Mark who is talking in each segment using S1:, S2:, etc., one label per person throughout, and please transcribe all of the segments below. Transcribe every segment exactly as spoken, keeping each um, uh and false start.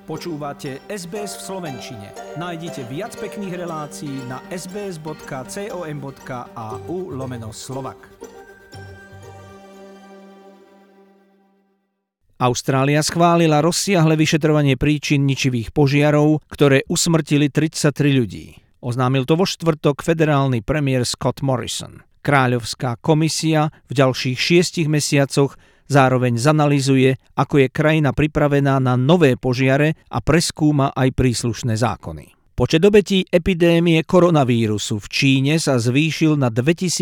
S1: Počúvate es bé es v slovenčine. Nájdite viac pekných relácií na sbs.com.au lomeno Slovak. Austrália schválila rozsiahle vyšetrovanie príčin ničivých požiarov, ktoré usmrtili tridsaťtri ľudí. Oznámil to vo štvrtok federálny premiér Scott Morrison. Kráľovská komisia v ďalších šiestich mesiacoch zároveň zanalyzuje, ako je krajina pripravená na nové požiare a preskúma aj príslušné zákony. Počet obetí epidémie koronavírusu v Číne sa zvýšil na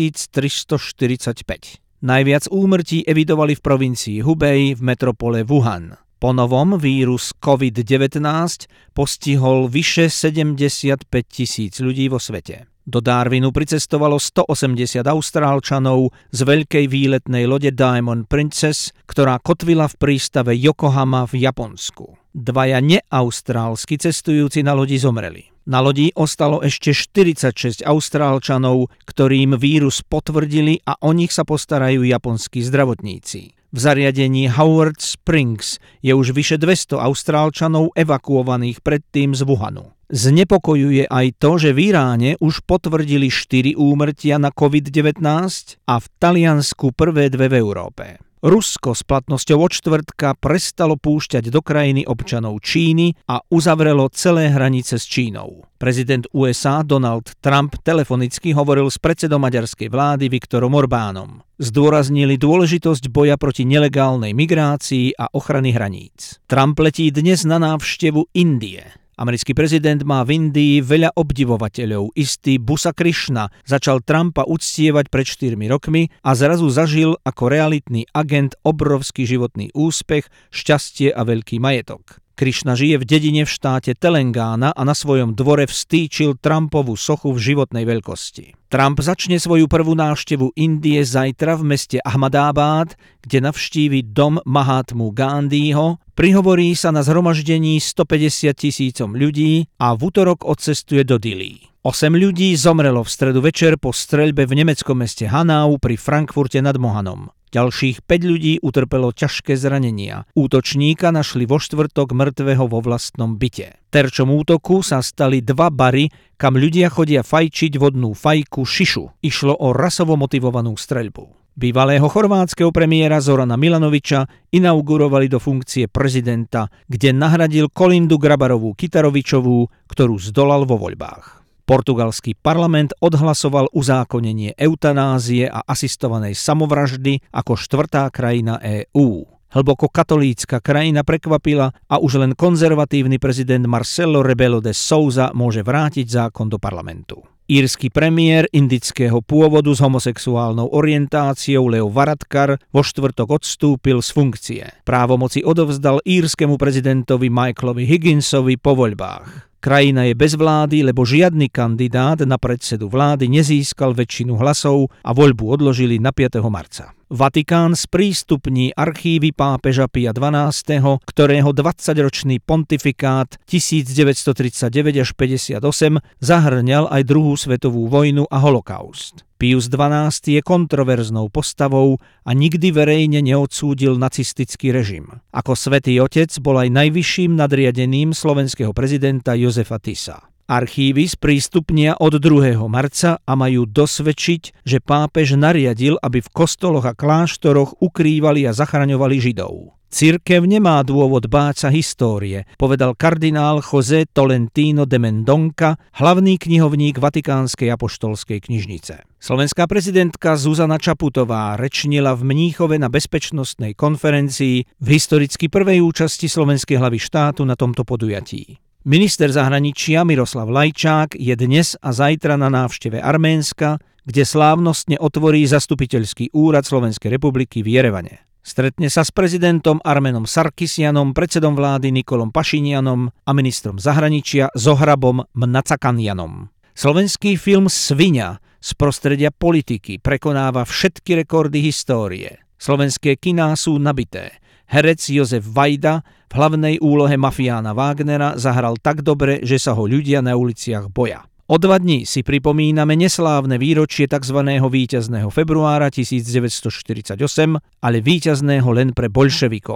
S1: dvetisíctristoštyridsaťpäť. Najviac úmrtí evidovali v provincii Hubei v metropole Wuhan. Po novom vírus covid devätnásť postihol vyše sedemdesiatpäť tisíc ľudí vo svete. Do Darwinu pricestovalo stoosemdesiat Austrálčanov z veľkej výletnej lode Diamond Princess, ktorá kotvila v prístave Yokohama v Japonsku. Dvaja neaustrálski cestujúci na lodi zomreli. Na lodi ostalo ešte štyridsaťšesť Austrálčanov, ktorým vírus potvrdili a o nich sa postarajú japonskí zdravotníci. V zariadení Howard Springs je už vyše dvesto Austrálčanov evakuovaných predtým z Wuhanu. Znepokojuje aj to, že v Iráne už potvrdili štyri úmrtia na covid devätnásť a v Taliansku prvé dve v Európe. Rusko s platnosťou od štvrtka prestalo púšťať do krajiny občanov Číny a uzavrelo celé hranice s Čínou. Prezident ú es á Donald Trump telefonicky hovoril s predsedom maďarskej vlády Viktorom Orbánom. Zdôraznili dôležitosť boja proti nelegálnej migrácii a ochrany hraníc. Trump letí dnes na návštevu Indie. Americký prezident má v Indii veľa obdivovateľov. Istý Busa Krishna začal Trumpa uctievať pred štyrmi rokmi a zrazu zažil ako realitný agent obrovský životný úspech, šťastie a veľký majetok. Krishna žije v dedine v štáte Telengána a na svojom dvore vstýčil Trumpovú sochu v životnej veľkosti. Trump začne svoju prvú návštevu Indie zajtra v meste Ahmadabad, kde navštívi dom Mahatmu Gandhiho, prihovorí sa na zhromaždení stopäťdesiat tisícom ľudí a v utorok odcestuje do Dillí. Osem ľudí zomrelo v stredu večer po streľbe v nemeckom meste Hanau pri Frankfurte nad Mohanom. Ďalších päť ľudí utrpelo ťažké zranenia. Útočníka našli vo štvrtok mŕtvého vo vlastnom byte. Terčom útoku sa stali dva bary, kam ľudia chodia fajčiť vodnú fajku šišu. Išlo o rasovo motivovanú streľbu. Bývalého chorvátskeho premiéra Zorana Milanoviča inaugurovali do funkcie prezidenta, kde nahradil Kolindu Grabarovú-Kitarovičovú, ktorú zdolal vo voľbách. Portugalský parlament odhlasoval uzákonenie eutanázie a asistovanej samovraždy ako štvrtá krajina EÚ. Hlboko katolícka krajina prekvapila a už len konzervatívny prezident Marcelo Rebelo de Sousa môže vrátiť zákon do parlamentu. Írsky premiér indického pôvodu s homosexuálnou orientáciou Leo Varadkar vo štvrtok odstúpil z funkcie. Právomoci odovzdal írskemu prezidentovi Michaelovi Higginsovi po voľbách. Krajina je bez vlády, lebo žiadny kandidát na predsedu vlády nezískal väčšinu hlasov a voľbu odložili na piateho marca. Vatikán sprístupní archívy pápeža Pia dvanásteho, ktorého dvadsaťročný pontifikát tisícdeväťstotridsaťdeväť až päťdesiatosem zahrňal aj druhú svetovú vojnu a holokaust. Pius dvanásty je kontroverznou postavou a nikdy verejne neodsúdil nacistický režim. Ako svätý otec bol aj najvyšším nadriadeným slovenského prezidenta Jozefa Tisa. Archívy sprístupnia od druhého marca a majú dosvedčiť, že pápež nariadil, aby v kostoloch a kláštoroch ukrývali a zachraňovali Židov. Cirkev nemá dôvod báť sa histórie, povedal kardinál José Tolentino de Mendonca, hlavný knihovník Vatikánskej apoštolskej knižnice. Slovenská prezidentka Zuzana Čaputová rečnila v Mníchove na bezpečnostnej konferencii v historicky prvej účasti slovenskej hlavy štátu na tomto podujatí. Minister zahraničia Miroslav Lajčák je dnes a zajtra na návšteve Arménska, kde slávnostne otvorí zastupiteľský úrad Slovenskej republiky v Jerevane. Stretne sa s prezidentom Armenom Sarkisianom, predsedom vlády Nikolom Pašinianom a ministrom zahraničia Zohrabom Mnacakanianom. Slovenský film Sviňa z prostredia politiky prekonáva všetky rekordy histórie. Slovenské kiná sú nabité. Herec Jozef Vajda v hlavnej úlohe mafiána Wagnera zahral tak dobre, že sa ho ľudia na uliciach boja. O dva dni si pripomíname neslávne výročie tzv. Víťazného februára tisícdeväťstoštyridsaťosem, ale víťazného len pre bolševikov.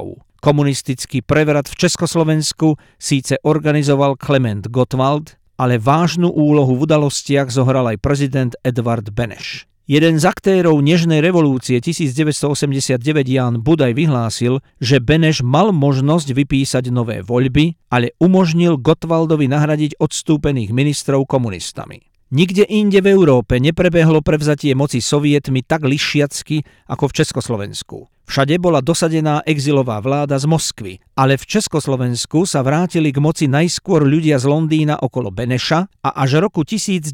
S1: Komunistický prevrat v Československu síce organizoval Klement Gottwald, ale vážnu úlohu v udalostiach zohral aj prezident Edvard Beneš. Jeden z aktérov nežnej revolúcie devätnásťstoosemdesiatdeväť Ján Budaj vyhlásil, že Beneš mal možnosť vypísať nové voľby, ale umožnil Gottwaldovi nahradiť odstúpených ministrov komunistami. Nikde inde v Európe neprebehlo prevzatie moci sovietmi tak lišiacky ako v Československu. Všade bola dosadená exilová vláda z Moskvy, ale v Československu sa vrátili k moci najskôr ľudia z Londýna okolo Beneša a až roku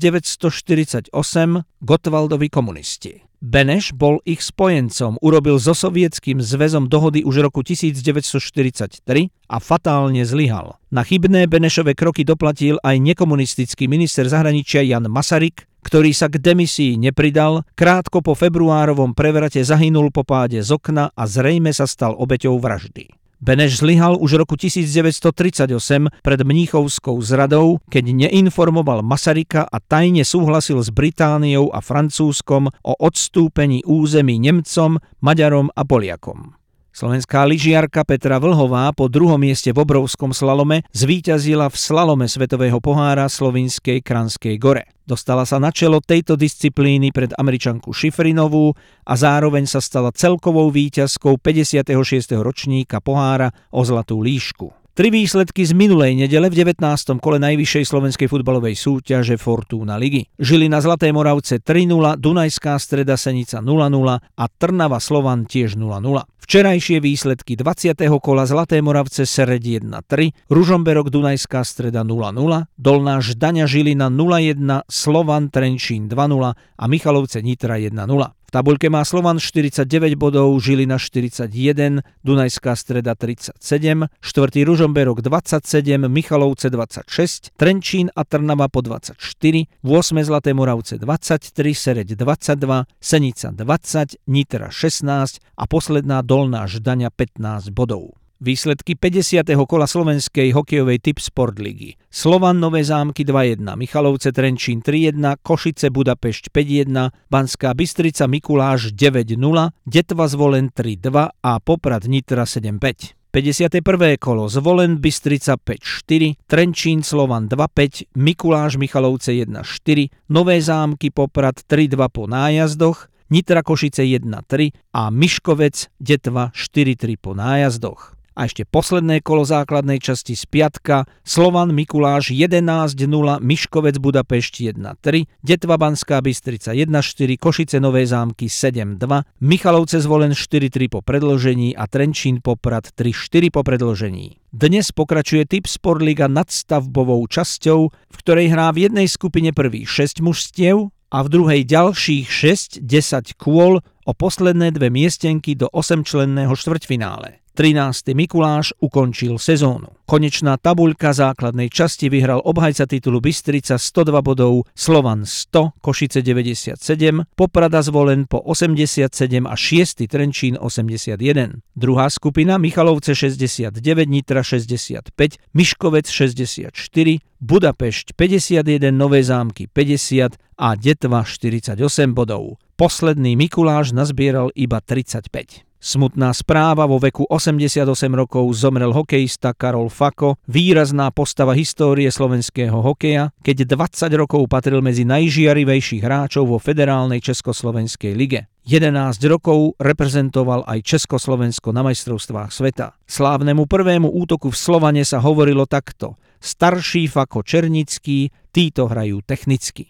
S1: devätnásťstoštyridsaťosem Gottwaldovi komunisti. Beneš bol ich spojencom, urobil so Sovietským zväzom dohody už roku devätnásťstoštyridsaťtri a fatálne zlyhal. Na chybné Benešove kroky doplatil aj nekomunistický minister zahraničia Jan Masaryk, ktorý sa k demisii nepridal, krátko po februárovom prevrate zahynul po páde z okna a zrejme sa stal obeťou vraždy. Beneš zlyhal už roku devätnásťstotridsaťosem pred mníchovskou zradou, keď neinformoval Masaryka a tajne súhlasil s Britániou a Francúzskom o odstúpení území Nemcom, Maďarom a Poliakom. Slovenská lyžiarka Petra Vlhová po druhom mieste v obrovskom slalome zvíťazila v slalome svetového pohára slovinskej Kranskej Gore. Dostala sa na čelo tejto disciplíny pred Američanku Šifrinovú a zároveň sa stala celkovou víťazkou päťdesiateho šiesteho ročníka pohára o zlatú líšku. Tri výsledky z minulej nedele v devätnástom kole najvyššej slovenskej futbalovej súťaže Fortuna ligy. Žilina Zlaté Moravce tri nula, Dunajská Streda Senica nula nula a Trnava Slovan tiež nula nula. Včerajšie výsledky dvadsiateho kola Zlaté Moravce Sereď jedna tri, Ružomberok Dunajská Streda nula nula, Dolná Ždaňa Žilina nula jedna, Slovan Trenčín dva nula a Michalovce Nitra jedna nula. V tabuľke má Slovan štyridsaťdeväť bodov, Žilina štyridsaťjeden, Dunajská Streda tridsaťsedem, štvrtý Ružomberok dvadsaťsedem, Michalovce dvadsaťšesť, Trenčín a Trnava po dvadsaťštyri, ôsme Zlaté Moravce dvadsaťtri, Sereď dvadsaťdva, Senica dvadsať, Nitra šestnásť a posledná Dolná Ždaňa pätnásť bodov. Výsledky päťdesiateho kola slovenskej hokejovej Tipsport ligy. Slovan Nové Zámky dva jedna, Michalovce Trenčín tri jedna, Košice Budapešť päť jedna, Banská Bystrica Mikuláš deväť nula, Detva Zvolen tri dva a Poprad Nitra sedem päť. päťdesiate prvé kolo Zvolen Bystrica päť štyri, Trenčín Slovan dva päť, Mikuláš Michalovce jedna štyri, Nové Zámky Poprad tri dva po nájazdoch, Nitra Košice jedna tri a Miškovec Detva štyri tri po nájazdoch. A ešte posledné kolo základnej časti z piatka, Slovan Mikuláš jedenásť nula, Miškovec Budapešť jedna tri, Detva Banská Bystrica jedna štyri, Košice Nové Zámky sedem dva, Michalovce Zvolen štyri tri po predĺžení a Trenčín Poprad tri štyri po predĺžení. Dnes pokračuje Tipsport liga nadstavbovou časťou, v ktorej hrá v jednej skupine prvých šesť mužstiev a v druhej ďalších šesť desať kôl o posledné dve miestenky do osemčlenného štvrťfinále. trinásty Mikuláš ukončil sezónu. Konečná tabuľka základnej časti vyhral obhajca titulu Bystrica sto dva bodov, Slovan sto, Košice deväťdesiatsedem, Poprada Zvolen po osemdesiatsedem a šiesty Trenčín osemdesiatjeden. Druhá skupina Michalovce šesťdesiatdeväť, Nitra šesťdesiatpäť, Miškovec šesťdesiatštyri, Budapešť päťdesiatjeden, Nové Zámky päťdesiat a Detva štyridsaťosem bodov. Posledný Mikuláš nazbieral iba tridsaťpäť. Smutná správa, vo veku osemdesiatosem rokov zomrel hokejista Karol Fako, výrazná postava histórie slovenského hokeja, keď dvadsať rokov patril medzi najžiarivejších hráčov vo federálnej Československej lige. jedenásť rokov reprezentoval aj Československo na majstrovstvách sveta. Slávnemu prvému útoku v Slovane sa hovorilo takto: starší Fako Černický, títo hrajú technicky.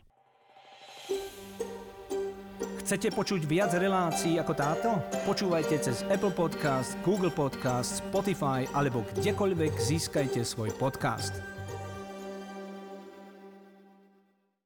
S1: Chcete počuť viac relácií ako táto? Počúvajte cez Apple Podcast, Google Podcast, Spotify alebo kdekoľvek získajte svoj podcast.